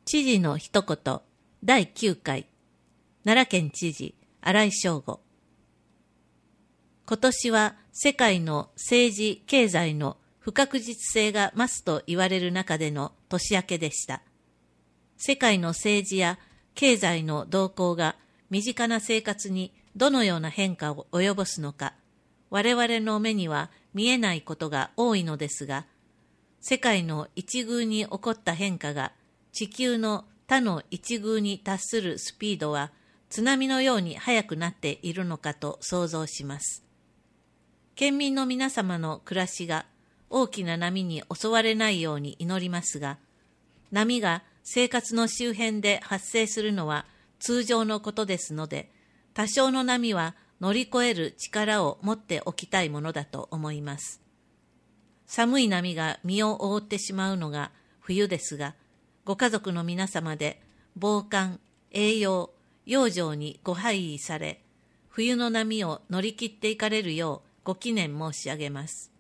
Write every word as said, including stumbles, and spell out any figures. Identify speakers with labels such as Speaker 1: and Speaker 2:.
Speaker 1: 知事の一言だいきゅうかい、奈良県知事新井翔吾。今年は世界の政治経済の不確実性が増すと言われる中での年明けでした。世界の政治や経済の動向が身近な生活にどのような変化を及ぼすのか、我々の目には見えないことが多いのですが、世界の一遇に起こった変化が地球の他の一遇に達するスピードは津波のように速くなっているのかと想像します。県民の皆様の暮らしが大きな波に襲われないように祈りますが、波が生活の周辺で発生するのは通常のことですので、多少の波は乗り越える力を持っておきたいものだと思います。寒い波が身を覆ってしまうのが冬ですが、ご家族の皆様で防寒、栄養、養生にご配慮され、冬の波を乗り切っていかれるようご祈念申し上げます。